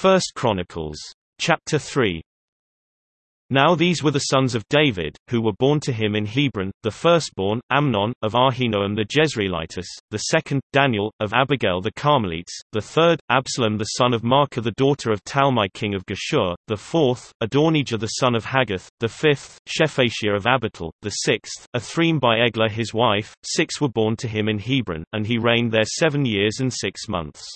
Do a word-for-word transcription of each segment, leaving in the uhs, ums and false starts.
First Chronicles. Chapter three. Now these were the sons of David, who were born to him in Hebron: the firstborn, Amnon, of Ahinoam the Jezreelitess; the second, Daniel, of Abigail the Carmelites; the third, Absalom the son of Maacah the daughter of Talmai king of Geshur; the fourth, Adonijah the son of Haggith; the fifth, Shephatiah of Abital; the sixth, Ithream by Eglah his wife. Six were born to him in Hebron, and he reigned there seven years and six months.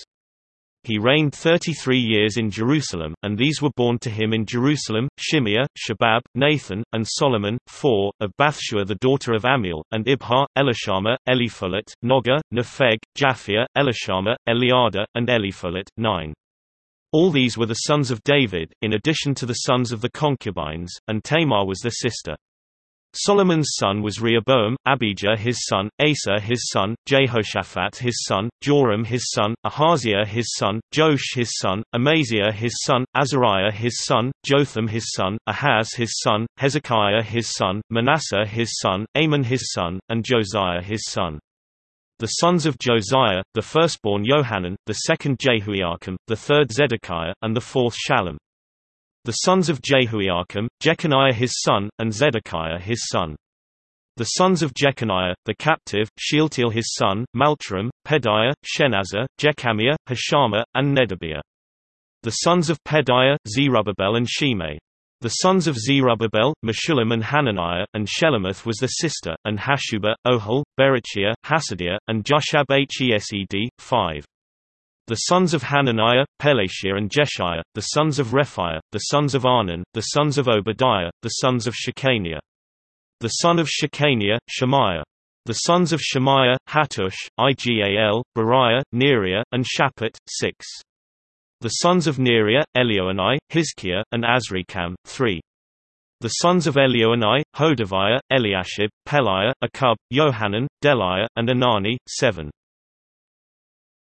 He reigned thirty-three years in Jerusalem, and these were born to him in Jerusalem: Shimeah, Shabab, Nathan, and Solomon; four, of Bathshua the daughter of Amiel, and Ibhar, Elishama, Elipholet, Nogah, Nepheg, Japhia, Elishama, Eliada, and Elipholet; nine. All these were the sons of David, in addition to the sons of the concubines, and Tamar was their sister. Solomon's son was Rehoboam, Abijah his son, Asa his son, Jehoshaphat his son, Joram his son, Ahaziah his son, Joash his son, Amaziah his son, Azariah his son, Jotham his son, Ahaz his son, Hezekiah his son, Manasseh his son, Amon his son, and Josiah his son. The sons of Josiah: the firstborn Johanan, the second Jehoiakim, the third Zedekiah, and the fourth Shallum. The sons of Jehoiakim: Jeconiah his son, and Zedekiah his son. The sons of Jeconiah, the captive: Shealtiel his son, Malchram, Pedaiah, Shenazar, Jechamiah, Hoshama, and Nedabiah. The sons of Pedaiah: Zerubbabel and Shimei. The sons of Zerubbabel: Meshullam and Hananiah, and Shelomoth was their sister, and Hashubah, Ohel, Berechiah, Hasadiah, and Jushab-hesed, five. The sons of Hananiah: Pelatiah and Jeshiah. The sons of Rephaiah, the sons of Arnan, the sons of Obadiah, the sons of Shechaniah. The son of Shechaniah: Shemaiah. The sons of Shemaiah: Hattush, Igal, Beriah, Neriah, and Shaphat, six. The sons of Neriah: Elioenai, Hizkiah, and Azrikam, three. The sons of Elioenai: Hodaviah, Eliashib, Peliah, Akub, Johanan, Deliah, and Anani, seven.